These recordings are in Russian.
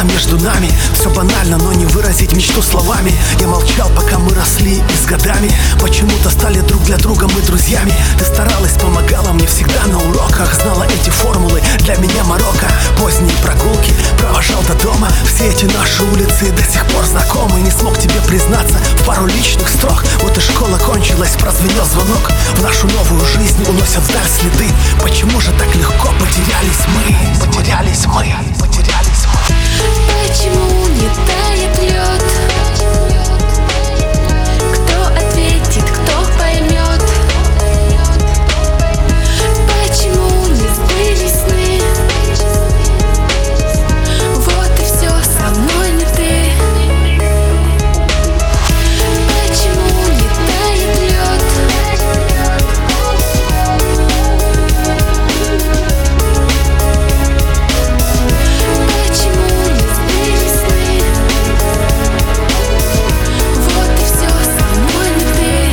между нами. Все банально, но не выразить мечту словами. Я молчал, пока мы росли, и с годами почему-то стали друг для друга мы друзьями. Ты старалась, помогала мне всегда на уроках, знала эти формулы, для меня Марокко. Поздние прогулки провожал до дома. Все эти наши улицы до сих пор знакомы. Не смог тебе признаться в пару личных строк. Вот и школа кончилась, прозвенел звонок. В нашу новую жизнь уносят вдаль следы. Почему же так легко потерялись мы? Потерялись мы, потерялись мы. Почему не тает лед? Кто ответит, кто поймет? Почему не сбылись сны? Вот и все, со мной не ты. Почему не тает лед? Почему не сбылись сны? Вот и все, со мной не ты.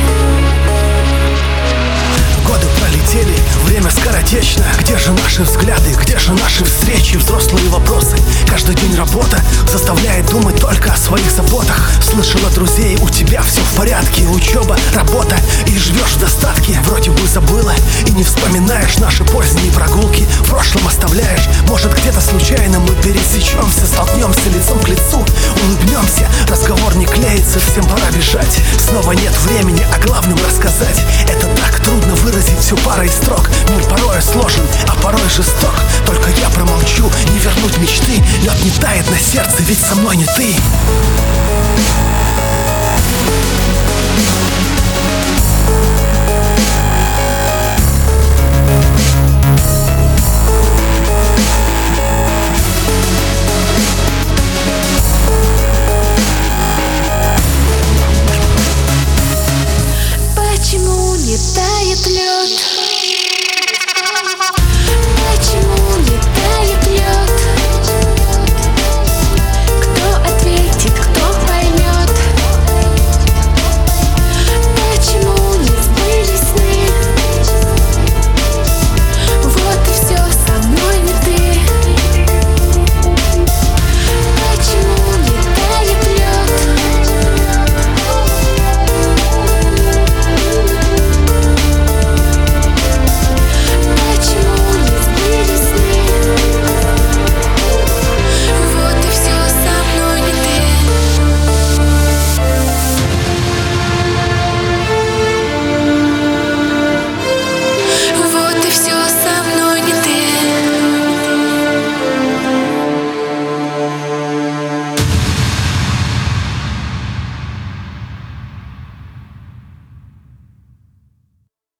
Годы пролетели, время скоротечно. Где же наши взгляды, где же наши встречи? Взрослые вопросы, каждый день работа заставляет думать только о своих заботах. Слышала друзей, у тебя все в порядке. Учеба, работа, и живешь в достатке. Вроде бы забыла и не вспоминаешь наши поздние прогулки. В прошлом оставляешь, может где-то случайно мы пересечемся, столкнемся лицом к лицу, улыбнемся. Разговор не клеится, всем пора бежать. Снова нет времени о главном рассказать. Это так трудно выразить всю парой строк. Мир порой сложен, а порой жесток. Только я промолчу, не вернуть мечты. Лед не тает на сердце, ведь со мной не ты.